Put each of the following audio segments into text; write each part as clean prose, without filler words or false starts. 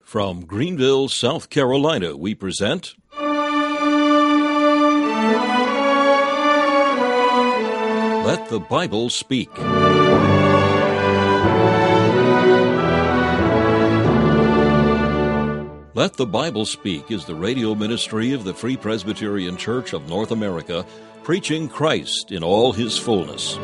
From Greenville, South Carolina, we present Let the Bible Speak. Let the Bible Speak is the radio ministry of the Free Presbyterian Church of North America, preaching Christ in all His fullness.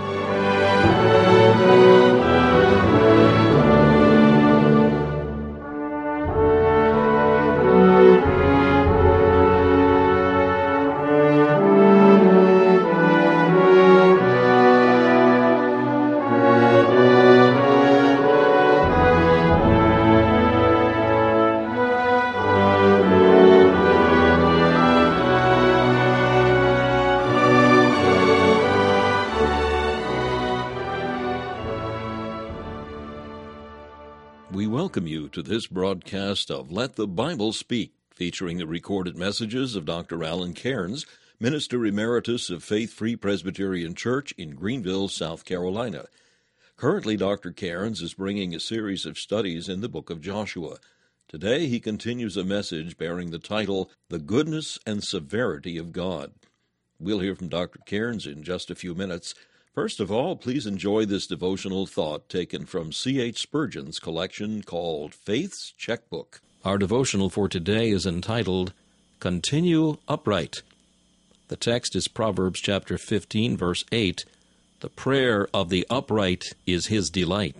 We welcome you to this broadcast of Let the Bible Speak, featuring the recorded messages of Dr. Alan Cairns, Minister Emeritus of Faith Free Presbyterian Church in Greenville, South Carolina. Currently, Dr. Cairns is bringing a series of studies in the book of Joshua. Today, he continues a message bearing the title, The Goodness and Severity of God. We'll hear from Dr. Cairns in just a few minutes. First of all, please enjoy this devotional thought taken from C.H. Spurgeon's collection called Faith's Checkbook. Our devotional for today is entitled, Continue Upright. The text is Proverbs chapter 15, verse 8. The prayer of the upright is his delight.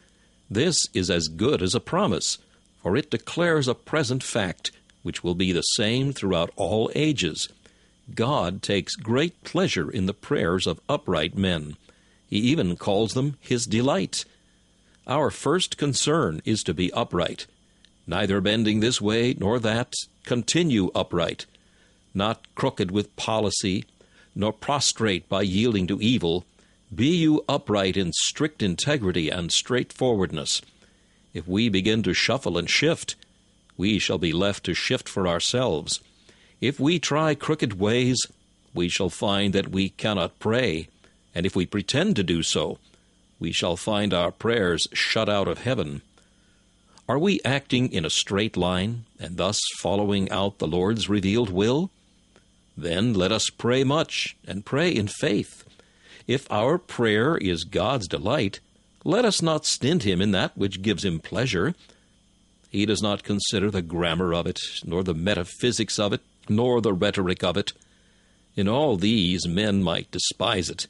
This is as good as a promise, for it declares a present fact, which will be the same throughout all ages. God takes great pleasure in the prayers of upright men. He even calls them His delight. Our first concern is to be upright, neither bending this way nor that. Continue upright, not crooked with policy, nor prostrate by yielding to evil. Be you upright in strict integrity and straightforwardness. If we begin to shuffle and shift, we shall be left to shift for ourselves. If we try crooked ways, we shall find that we cannot pray, and if we pretend to do so, we shall find our prayers shut out of heaven. Are we acting in a straight line, and thus following out the Lord's revealed will? Then let us pray much, and pray in faith. If our prayer is God's delight, let us not stint Him in that which gives Him pleasure. He does not consider the grammar of it, nor the metaphysics of it, nor the rhetoric of it. In all these men might despise it.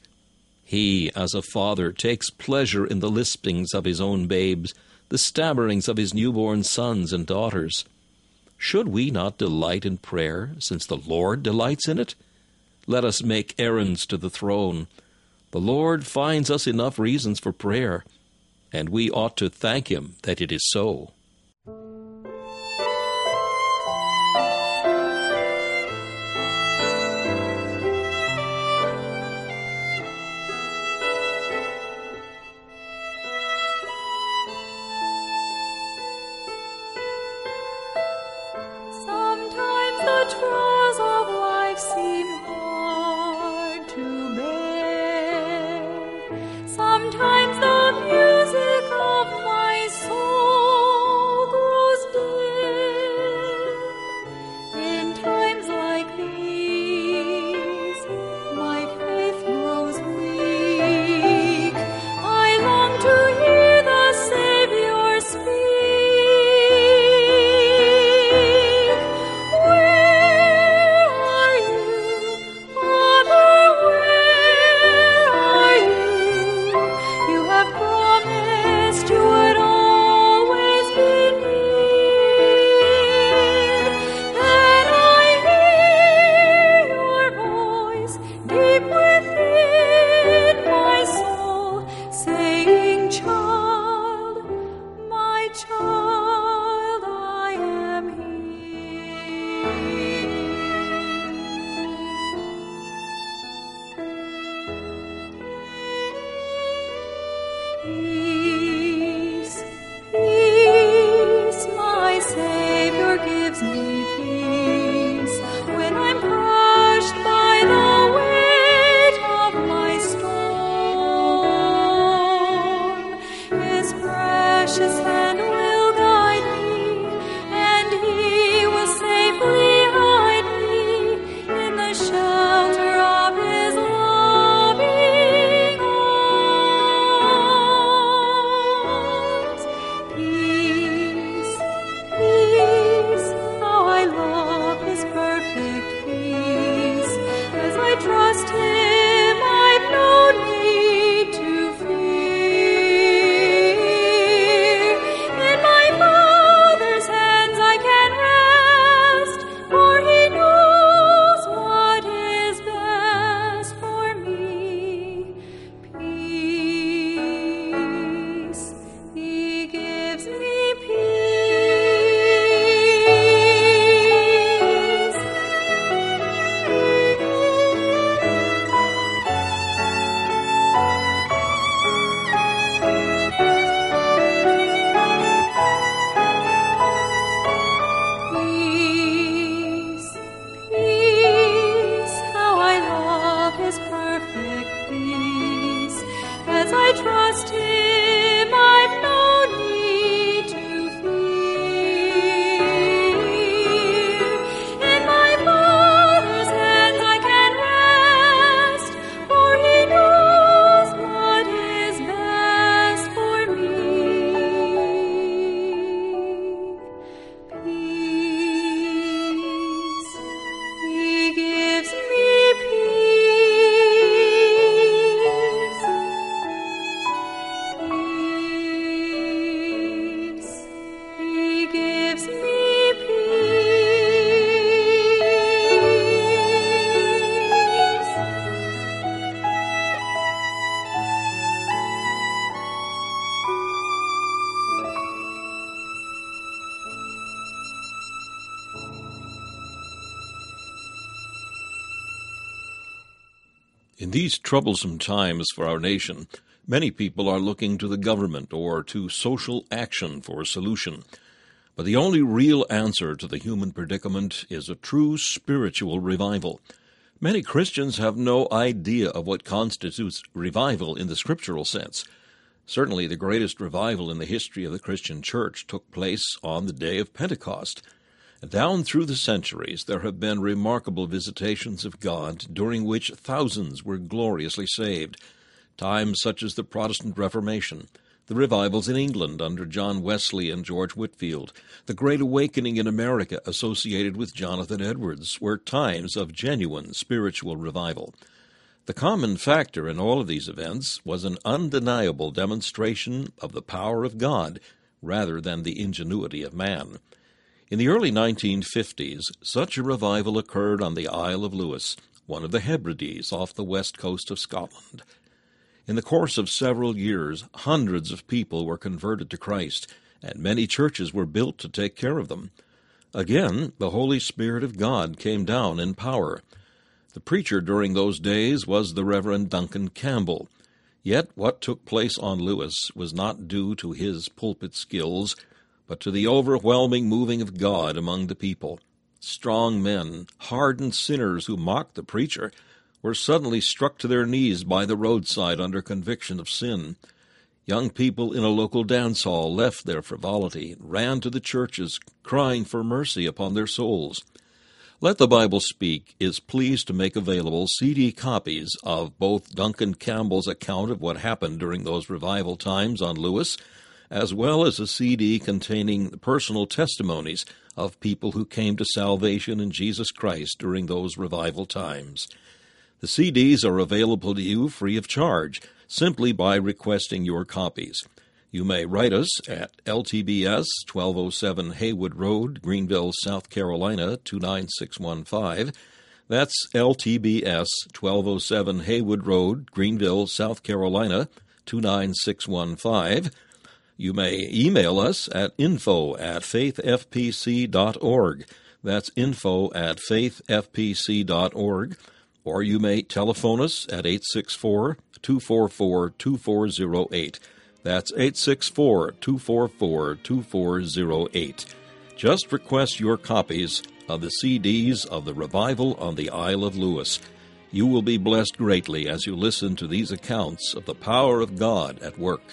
He, as a father, takes pleasure in the lispings of his own babes, the stammerings of his newborn sons and daughters. Should we not delight in prayer, since the Lord delights in it? Let us make errands to the throne. The Lord finds us enough reasons for prayer, and we ought to thank Him that it is so. Trials of life seem hard to bear. Sometimes the music of my soul grows dim. In times like these, my faith grows weak. I long to hear the Savior speak. When In these troublesome times for our nation, many people are looking to the government or to social action for a solution. But the only real answer to the human predicament is a true spiritual revival. Many Christians have no idea of what constitutes revival in the scriptural sense. Certainly the greatest revival in the history of the Christian church took place on the day of Pentecost. Down through the centuries, there have been remarkable visitations of God, during which thousands were gloriously saved. Times such as the Protestant Reformation, the revivals in England under John Wesley and George Whitefield, the Great Awakening in America associated with Jonathan Edwards, were times of genuine spiritual revival. The common factor in all of these events was an undeniable demonstration of the power of God rather than the ingenuity of man. In the early 1950s, such a revival occurred on the Isle of Lewis, one of the Hebrides off the west coast of Scotland. In the course of several years, hundreds of people were converted to Christ, and many churches were built to take care of them. Again, the Holy Spirit of God came down in power. The preacher during those days was the Reverend Duncan Campbell. Yet what took place on Lewis was not due to his pulpit skills, but to the overwhelming moving of God among the people. Strong men, hardened sinners who mocked the preacher, were suddenly struck to their knees by the roadside under conviction of sin. Young people in a local dance hall left their frivolity and ran to the churches, crying for mercy upon their souls. Let the Bible Speak is pleased to make available CD copies of both Duncan Campbell's account of what happened during those revival times on Lewis, as well as a CD containing personal testimonies of people who came to salvation in Jesus Christ during those revival times. The CDs are available to you free of charge, simply by requesting your copies. You may write us at LTBS 1207 Haywood Road, Greenville, South Carolina 29615. That's LTBS 1207 Haywood Road, Greenville, South Carolina 29615. You may email us at info@faithfpc.org. That's info@faithfpc.org. Or you may telephone us at 864-244-2408. That's 864-244-2408. Just request your copies of the CDs of the Revival on the Isle of Lewis. You will be blessed greatly as you listen to these accounts of the power of God at work.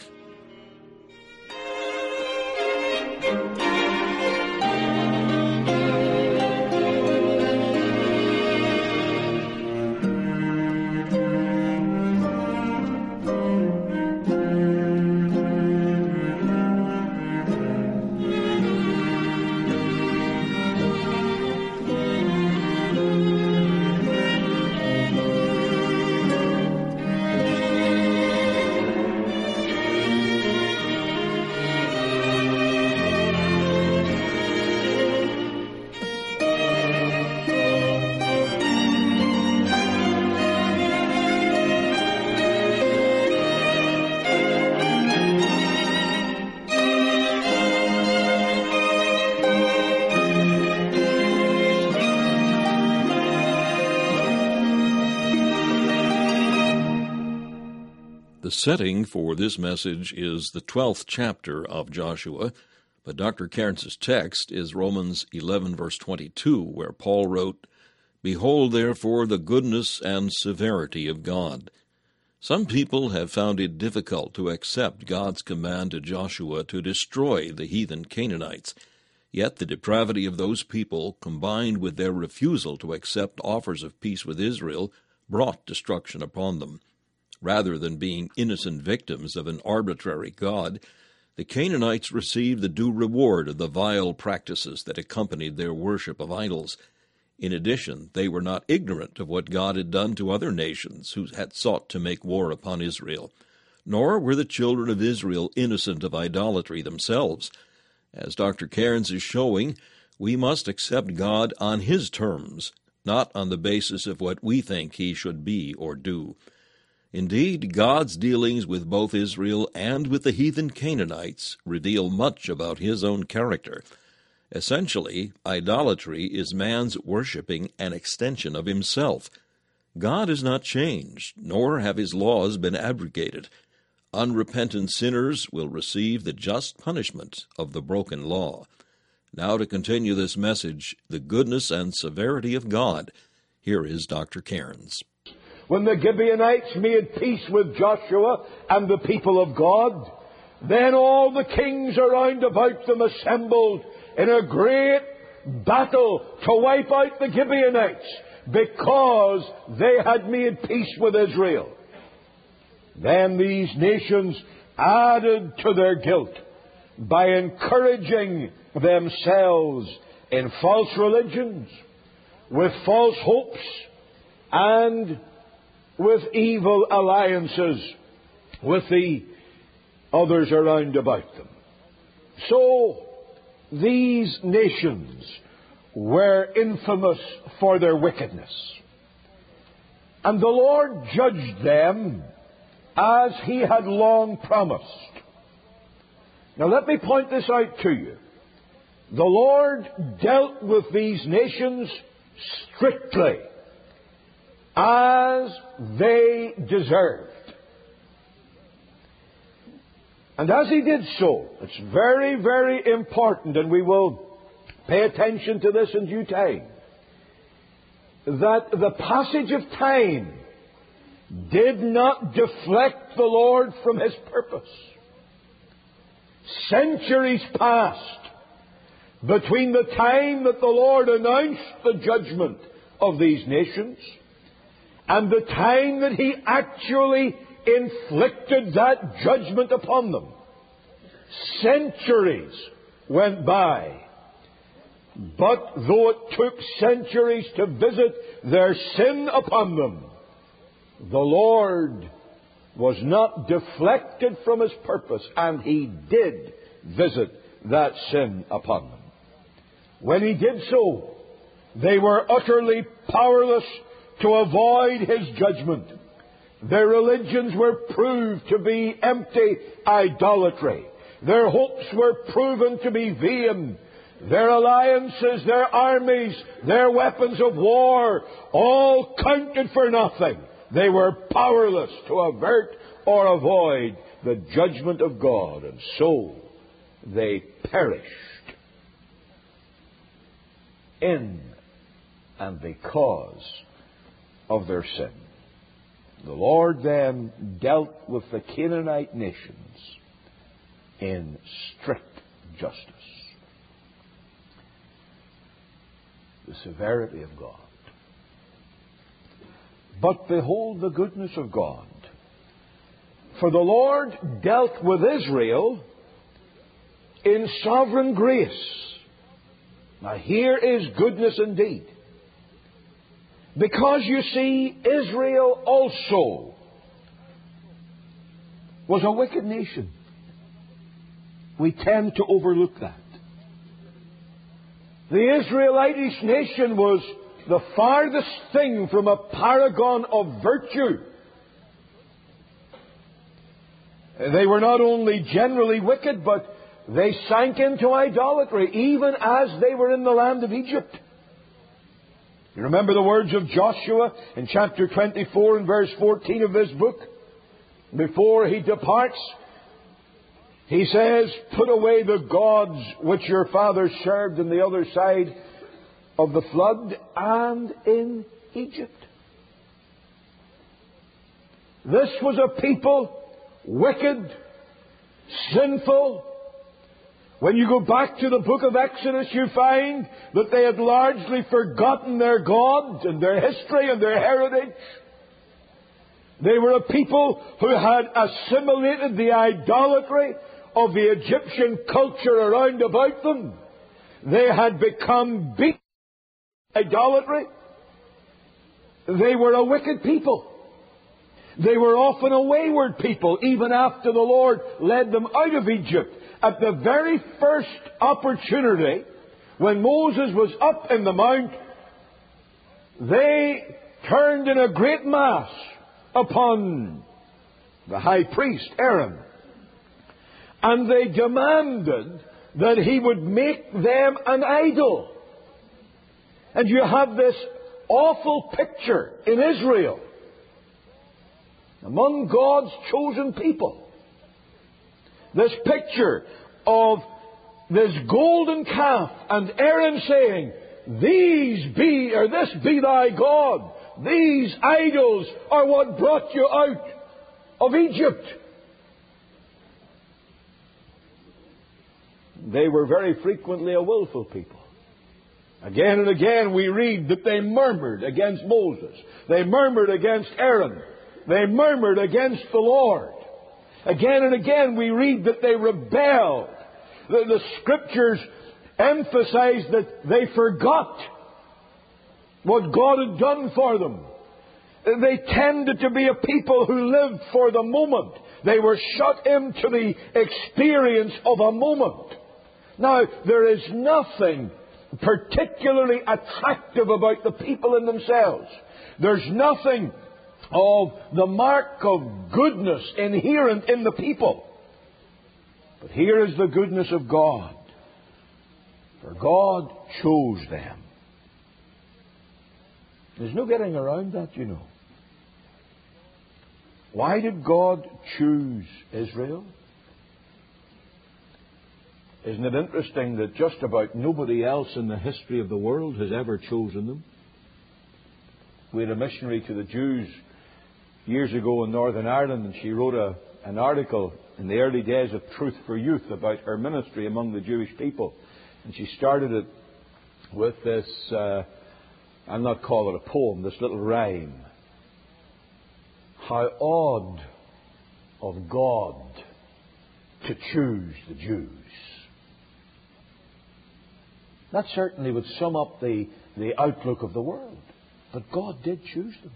The setting for this message is the 12th chapter of Joshua, but Dr. Cairns' text is Romans 11, verse 22, where Paul wrote, "Behold, therefore, the goodness and severity of God." Some people have found it difficult to accept God's command to Joshua to destroy the heathen Canaanites, yet the depravity of those people, combined with their refusal to accept offers of peace with Israel, brought destruction upon them. Rather than being innocent victims of an arbitrary God, the Canaanites received the due reward of the vile practices that accompanied their worship of idols. In addition, they were not ignorant of what God had done to other nations who had sought to make war upon Israel. Nor were the children of Israel innocent of idolatry themselves. As Dr. Cairns is showing, we must accept God on His terms, not on the basis of what we think He should be or do. Indeed, God's dealings with both Israel and with the heathen Canaanites reveal much about His own character. Essentially, idolatry is man's worshiping an extension of himself. God has not changed, nor have his laws been abrogated. Unrepentant sinners will receive the just punishment of the broken law. Now to continue this message, the goodness and severity of God, here is Dr. Cairns. When the Gibeonites made peace with Joshua and the people of God, then all the kings around about them assembled in a great battle to wipe out the Gibeonites, because they had made peace with Israel. Then these nations added to their guilt by encouraging themselves in false religions, with false hopes, and with evil alliances with the others around about them. So these nations were infamous for their wickedness. And the Lord judged them as He had long promised. Now let me point this out to you. The Lord dealt with these nations strictly, as they deserved. And as He did so, it's very, very important, and we will pay attention to this in due time, that the passage of time did not deflect the Lord from His purpose. Centuries passed between the time that the Lord announced the judgment of these nations and the time that He actually inflicted that judgment upon them. Centuries went by. But though it took centuries to visit their sin upon them, the Lord was not deflected from His purpose, and He did visit that sin upon them. When He did so, they were utterly powerless to avoid His judgment. Their religions were proved to be empty idolatry. Their hopes were proven to be vain. Their alliances, their armies, their weapons of war, all counted for nothing. They were powerless to avert or avoid the judgment of God, and so they perished in and because of their sin. The Lord then dealt with the Canaanite nations in strict justice. The severity of God. But behold the goodness of God. For the Lord dealt with Israel in sovereign grace. Now here is goodness indeed. Because you see, Israel also was a wicked nation. We tend to overlook that. The Israelitish nation was the farthest thing from a paragon of virtue. They were not only generally wicked, but they sank into idolatry, even as they were in the land of Egypt. You remember the words of Joshua in chapter 24 and verse 14 of this book? Before he departs, he says, "Put away the gods which your fathers served on the other side of the flood and in Egypt." This was a people wicked, sinful. When you go back to the book of Exodus, you find that they had largely forgotten their God and their history and their heritage. They were a people who had assimilated the idolatry of the Egyptian culture around about them. They had become beaten by idolatry. They were a wicked people. They were often a wayward people, even after the Lord led them out of Egypt. At the very first opportunity, when Moses was up in the mount, they turned in a great mass upon the high priest, Aaron. And they demanded that he would make them an idol. And you have this awful picture in Israel, among God's chosen people. This picture of this golden calf and Aaron saying, this be thy God. These idols are what brought you out of Egypt. They were very frequently a willful people. Again and again we read that they murmured against Moses. They murmured against Aaron. They murmured against the Lord. Again and again we read that they rebelled. The Scriptures emphasize that they forgot what God had done for them. They tended to be a people who lived for the moment. They were shut into the experience of a moment. Now, there is nothing particularly attractive about the people in themselves. There's nothing of the mark of goodness inherent in the people. But here is the goodness of God. For God chose them. There's no getting around that, you know. Why did God choose Israel? Isn't it interesting that just about nobody else in the history of the world has ever chosen them? We had a missionary to the Jews years ago in Northern Ireland, and she wrote an article in the early days of Truth for Youth about her ministry among the Jewish people. And she started it with this, I'll not call it a poem, this little rhyme. How odd of God to choose the Jews. That certainly would sum up the outlook of the world. But God did choose them.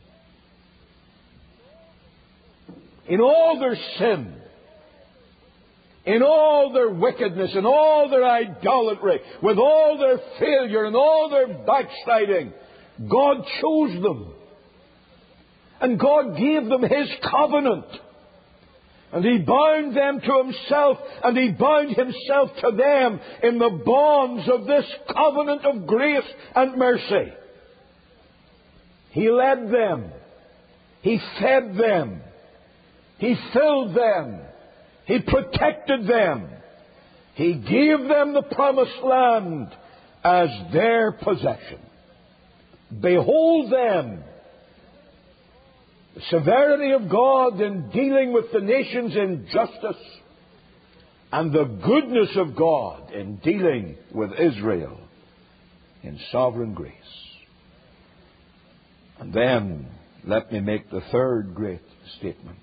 In all their sin, in all their wickedness, in all their idolatry, with all their failure and all their backsliding, God chose them. And God gave them His covenant. And He bound them to Himself, and He bound Himself to them in the bonds of this covenant of grace and mercy. He led them. He fed them. He filled them. He protected them. He gave them the promised land as their possession. Behold them. The severity of God in dealing with the nations in justice, and the goodness of God in dealing with Israel in sovereign grace. And then, let me make the third great statement.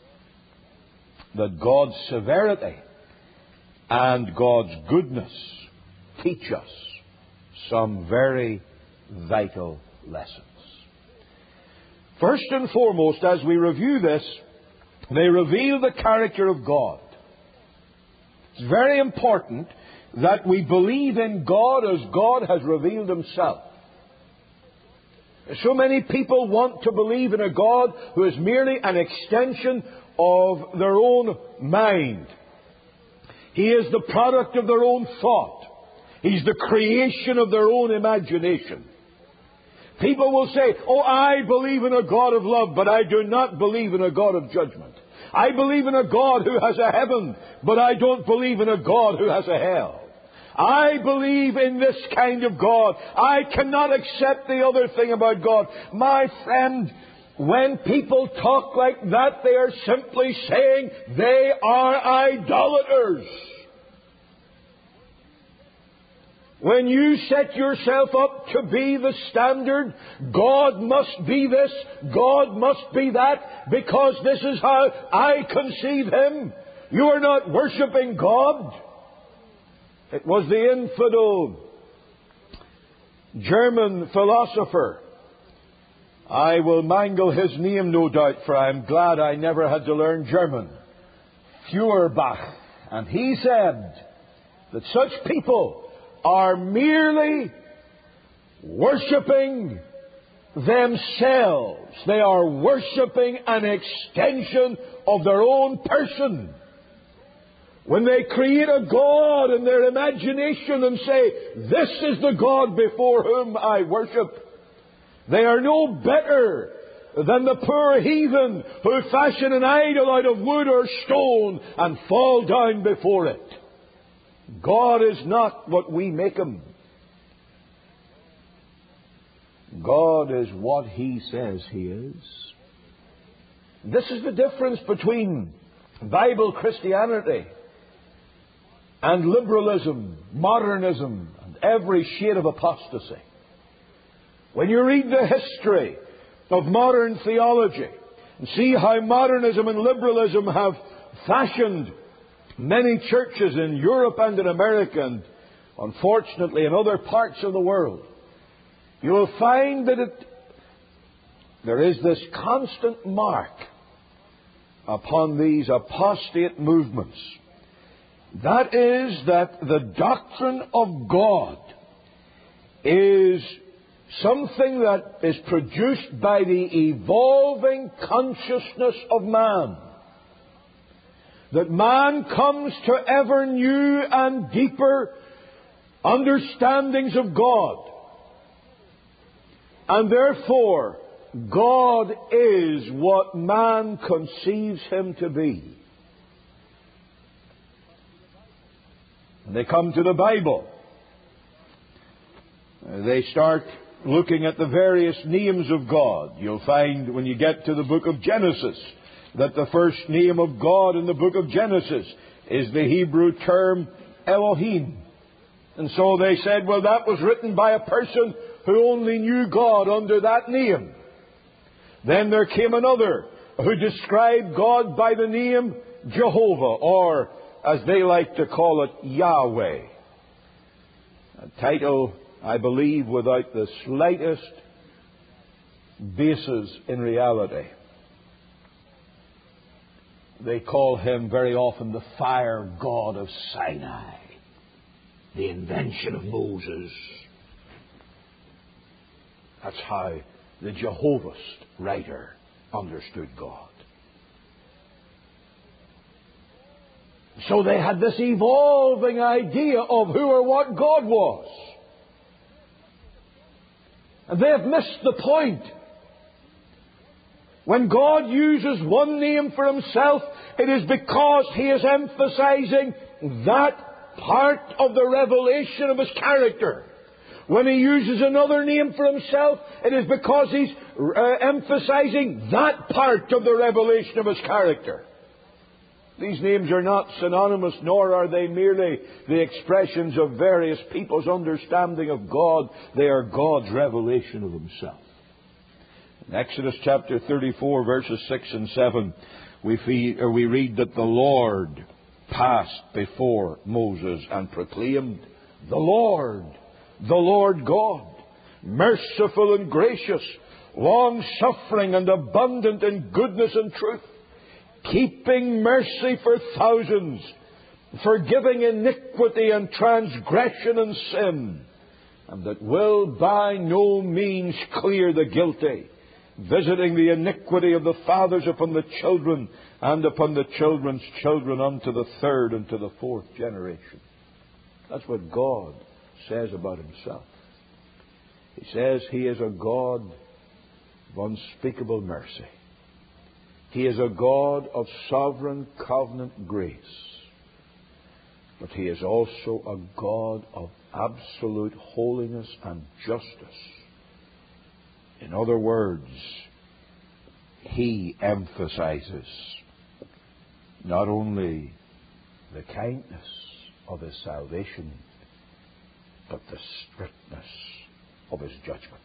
That God's severity and God's goodness teach us some very vital lessons. First and foremost, as we review this, they reveal the character of God. It's very important that we believe in God as God has revealed Himself. So many people want to believe in a God who is merely an extension of their own mind. He is the product of their own thought. He's the creation of their own imagination. People will say, oh, I believe in a God of love, but I do not believe in a God of judgment. I believe in a God who has a heaven, but I don't believe in a God who has a hell. I believe in this kind of God. I cannot accept the other thing about God. My friend, when people talk like that, they are simply saying they are idolaters. When you set yourself up to be the standard, God must be this, God must be that, because this is how I conceive Him. You are not worshipping God. It was the infidel German philosopher. I will mangle his name, no doubt, for I am glad I never had to learn German. Feuerbach. And he said that such people are merely worshipping themselves. They are worshipping an extension of their own person. When they create a God in their imagination and say, this is the God before whom I worship, They are no better than the poor heathen who fashion an idol out of wood or stone and fall down before it. God is not what we make Him. God is what He says He is. This is the difference between Bible Christianity and liberalism, modernism, and every shade of apostasy. When you read the history of modern theology and see how modernism and liberalism have fashioned many churches in Europe and in America, and unfortunately in other parts of the world, you will find that there is this constant mark upon these apostate movements. That is that the doctrine of God is something that is produced by the evolving consciousness of man. That man comes to ever new and deeper understandings of God. And therefore, God is what man conceives Him to be. When they come to the Bible, they start looking at the various names of God. You'll find when you get to the book of Genesis that the first name of God in the book of Genesis is the Hebrew term Elohim. And so they said, well, that was written by a person who only knew God under that name. Then there came another who described God by the name Jehovah, or as they like to call it, Yahweh. A title, I believe, without the slightest basis in reality. They call Him very often the fire god of Sinai, the invention of Moses. That's how the Jehovahist writer understood God. So they had this evolving idea of who or what God was. And they have missed the point. When God uses one name for Himself, it is because He is emphasizing that part of the revelation of His character. When He uses another name for Himself, it is because He's emphasizing that part of the revelation of His character. These names are not synonymous, nor are they merely the expressions of various people's understanding of God. They are God's revelation of Himself. In Exodus chapter 34, verses 6 and 7, we read that the Lord passed before Moses and proclaimed, the Lord God, merciful and gracious, long-suffering and abundant in goodness and truth, keeping mercy for thousands, forgiving iniquity and transgression and sin, and that will by no means clear the guilty, visiting the iniquity of the fathers upon the children and upon the children's children unto the third and to the fourth generation. That's what God says about Himself. He says He is a God of unspeakable mercy. He is a God of sovereign covenant grace. But He is also a God of absolute holiness and justice. In other words, He emphasizes not only the kindness of His salvation, but the strictness of His judgment.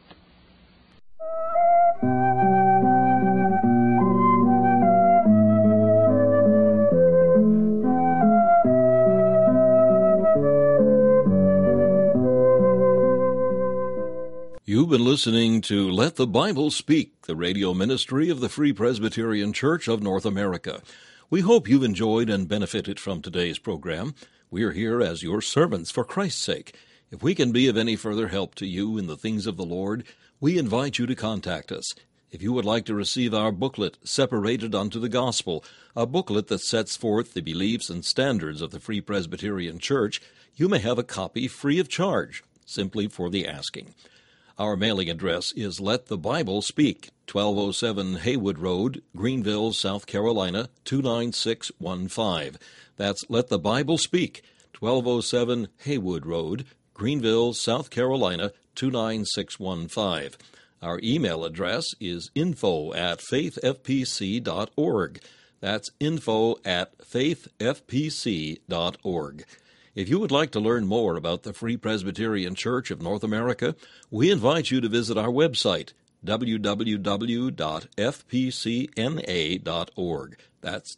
You've been listening to Let the Bible Speak, the radio ministry of the Free Presbyterian Church of North America. We hope you've enjoyed and benefited from today's program. We are here as your servants for Christ's sake. If we can be of any further help to you in the things of the Lord, we invite you to contact us. If you would like to receive our booklet, Separated unto the Gospel, a booklet that sets forth the beliefs and standards of the Free Presbyterian Church, you may have a copy free of charge, simply for the asking. Our mailing address is Let the Bible Speak, 1207 Haywood Road, Greenville, South Carolina, 29615. That's Let the Bible Speak, 1207 Haywood Road, Greenville, South Carolina, 29615. Our email address is info@faithfpc.org. That's info@faithfpc.org. If you would like to learn more about the Free Presbyterian Church of North America, we invite you to visit our website, www.fpcna.org. That's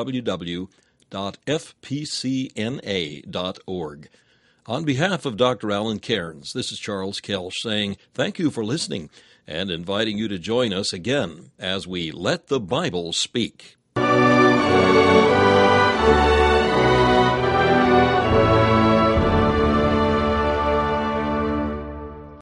www.fpcna.org. On behalf of Dr. Alan Cairns, this is Charles Kelsch saying thank you for listening and inviting you to join us again as we Let the Bible Speak.